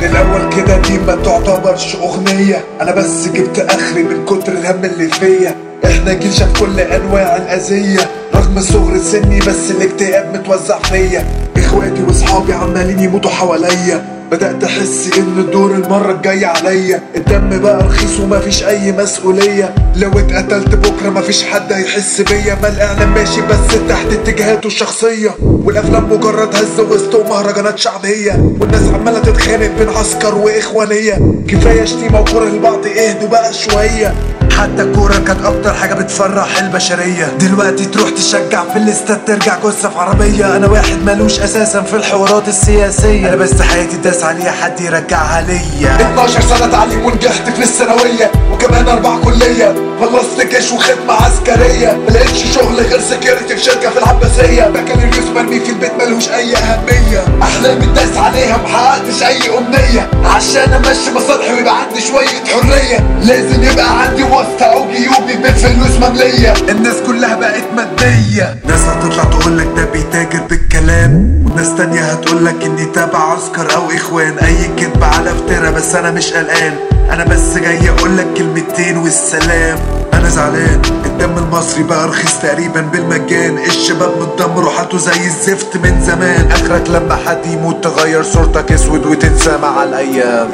من الاول كده دي ما تعتبرش اغنية، انا بس جبت اخري من كتر الهم اللي فيا. احنا جيل شاف كل انواع الاذية رغم صغر سني، بس الاكتئاب متوزع فيا. اخواتي واصحابي عمالين يموتوا حواليا، بدأت احس ان الدور المرة الجاية عليا. الدم بقى رخيص ومفيش اي مسؤولية، لو اتقتلت بكرة مفيش حد هيحس بيا. ما الاعلام ماشي بس تحت اتجاهاته الشخصية، والافلام مجرد هز وسط ومهرجانات شعبية، والناس عمالة تتخانق بين عسكر واخوانية. كفاية شتيمة وكره لبعض، اهدوا بقى شوية. حتى الكورة كانت أكتر حاجة بتفرح البشرية، دلوقتي تروح تشجع في الاستاد ترجع جثة في عربية. أنا واحد مالوش أساسا في الحوارات السياسية، أنا بس حياتي داس عليها حد يرجعها ليا. 12 سنة تعليم ونجحت في الثانوية، وكمان 4 كلية. خلصت جيش وخدمة عسكرية، ملقتش شغل غير سكيورتي في شركة في العباسية. بكالوريوس مرمي في البيت ملوش أي أهمية، أحلامي اتداس عليها محققتش أي أمنية. عشان أمشي مصالحي ويبقى عندي شوية حرية، لازم يبقى عندي واسطة أو جيوبي بالفلوس مملية. الناس كلها بقت مادية، ناس هتطلع تقولك ده بيتاجر بالكلام، وناس تانية هتقولك إني تابع عسكر أو إخوان. أي كدب على افترا، بس أنا مش قلقان، أنا بس جاي أقولك كلمتين والسلام. أنا زعلان، الدم المصري بقى رخيص تقريبا بالمجان. الشباب متدمر وحالته زي الزفت من زمان. آخرك لما حد يموت تغير صورتك اسود وتنسى مع الأيام.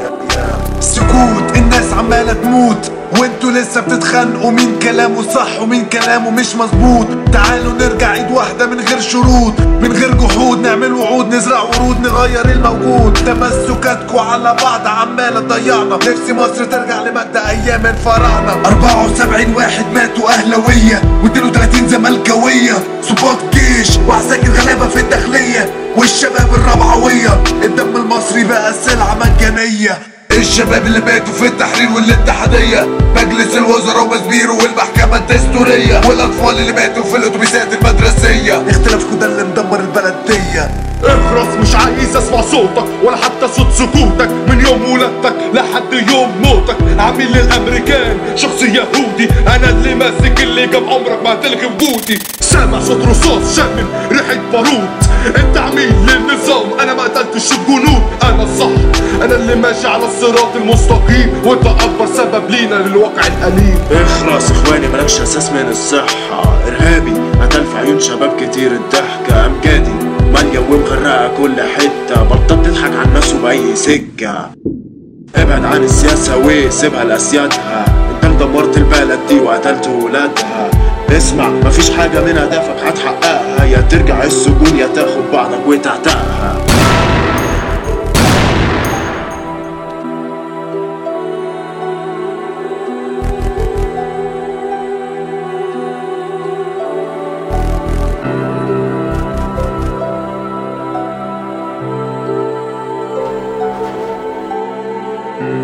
سكوت، الناس عمالة تموت وانتوا لسه بتتخانقوا مين كلامه صح ومين كلامه مش مظبوط. تعالوا نرجع ايد واحدة من غير شروط، من غير جحود، نعمل وعود، نزرع ورود، نغير الموجود. تمسكاتكوا على بعض عمالة تضيعنا، نفسي مصر ترجع لمجد ايام الفراعنة. 74 واحد ماتوا اهلوية، و32 زملكاوية، ضباط جيش وعساكر غلابة في الداخلية، والشباب الربعوية. الدم المصري بقى سلعة مجانية. الشباب اللي ماتوا في التحرير والاتحادية، مجلس الوزراء ومسبيرو والمحكمة الدستورية، والأطفال اللي ماتوا في الأتوبيسات المدرسية. اختلافكم ده اللي مدمر البلدية. اخرس، مش عايز اسمع صوتك ولا حتى صوت سكوتك. من يوم ولادتك لحد يوم موتك عميل للامريكان، شخص يهودي. انا اللي ماسك اللي جاب عمرك ما هتلغي وجودي. سامع صوت رصاص، شامم ريحة بارود. انت عميل للنظام، انا ما قتلتش الجنود. انا الصح، انا اللي ماشي على الصراط المستقيم، وانت اكبر سبب لينا للواقع الاليم. اخرس اخواني، مالكش اساس من الصحة. ارهابي قتل في عيون شباب كتير الضحكة. امجادي مالية ومغرقة كل حتة، بطلت تضحك على الناس وبأي سكة. ابعد عن السياسة وسيبها لأسيادها، انت دمرت البلد دي وقتلت ولادها. اسمع، مفيش حاجة من هدفك هتحققها، يا ترجع السجون يا تاخد بعضك وتعتقها.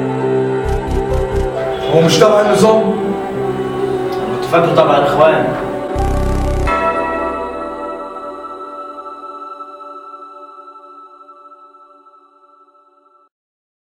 هو مش تبع النظام؟ انا كنت فاكره تبع الاخوان.